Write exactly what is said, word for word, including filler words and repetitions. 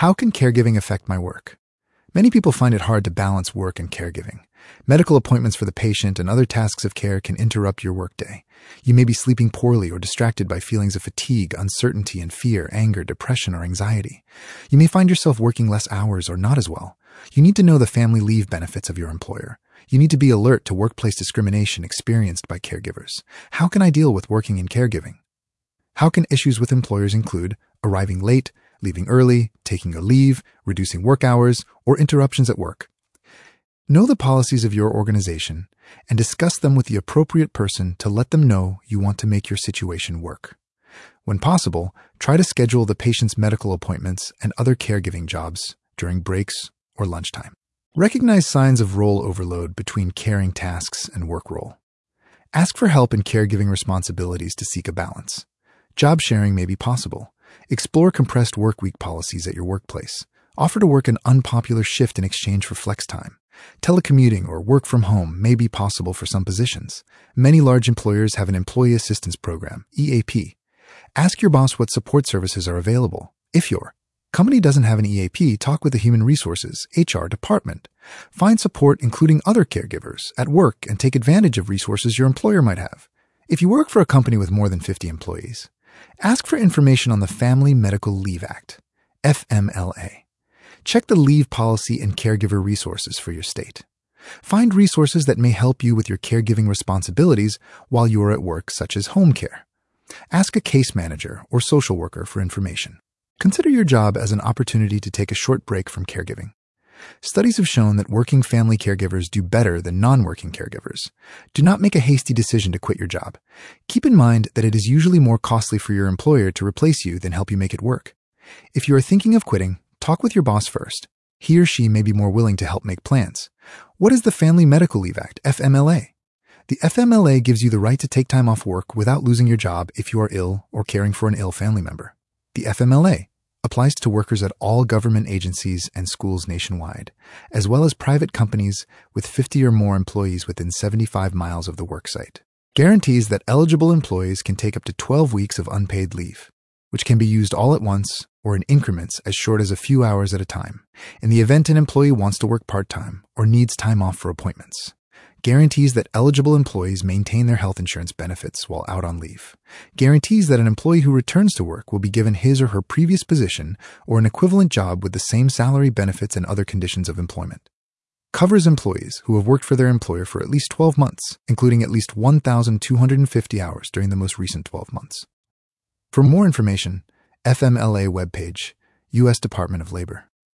How can caregiving affect my work? Many people find it hard to balance work and caregiving. Medical appointments for the patient and other tasks of care can interrupt your workday. You may be sleeping poorly or distracted by feelings of fatigue, uncertainty, and fear, anger, depression, or anxiety. You may find yourself working less hours or not as well. You need to know the family leave benefits of your employer. You need to be alert to workplace discrimination experienced by caregivers. How can I deal with working in caregiving? How can issues with employers include arriving late, leaving early, taking a leave, reducing work hours, or interruptions at work? Know the policies of your organization and discuss them with the appropriate person to let them know you want to make your situation work. When possible, try to schedule the patient's medical appointments and other caregiving jobs during breaks or lunchtime. Recognize signs of role overload between caring tasks and work role. Ask for help in caregiving responsibilities to seek a balance. Job sharing may be possible. Explore compressed workweek policies at your workplace. Offer to work an unpopular shift in exchange for flex time. Telecommuting or work from home may be possible for some positions. Many large employers have an Employee Assistance Program, E A P. Ask your boss what support services are available. If your company doesn't have an E A P, talk with the Human Resources, H R department. Find support including other caregivers at work and take advantage of resources your employer might have. If you work for a company with more than fifty employees, ask for information on the Family Medical Leave Act, F M L A. Check the leave policy and caregiver resources for your state. Find resources that may help you with your caregiving responsibilities while you are at work, such as home care. Ask a case manager or social worker for information. Consider your job as an opportunity to take a short break from caregiving. Studies have shown that working family caregivers do better than non-working caregivers. Do not make a hasty decision to quit your job. Keep in mind that it is usually more costly for your employer to replace you than help you make it work. If you are thinking of quitting, talk with your boss first. He or she may be more willing to help make plans. What is the Family Medical Leave Act, F M L A? The F M L A gives you the right to take time off work without losing your job if you are ill or caring for an ill family member. The F M L A applies to workers at all government agencies and schools nationwide, as well as private companies with fifty or more employees within seventy-five miles of the worksite. Guarantees that eligible employees can take up to twelve weeks of unpaid leave, which can be used all at once or in increments as short as a few hours at a time, in the event an employee wants to work part-time or needs time off for appointments. Guarantees that eligible employees maintain their health insurance benefits while out on leave. Guarantees that an employee who returns to work will be given his or her previous position or an equivalent job with the same salary, benefits, and other conditions of employment. Covers employees who have worked for their employer for at least twelve months, including at least one thousand two hundred fifty hours during the most recent twelve months. For more information, F M L A webpage, U S Department of Labor.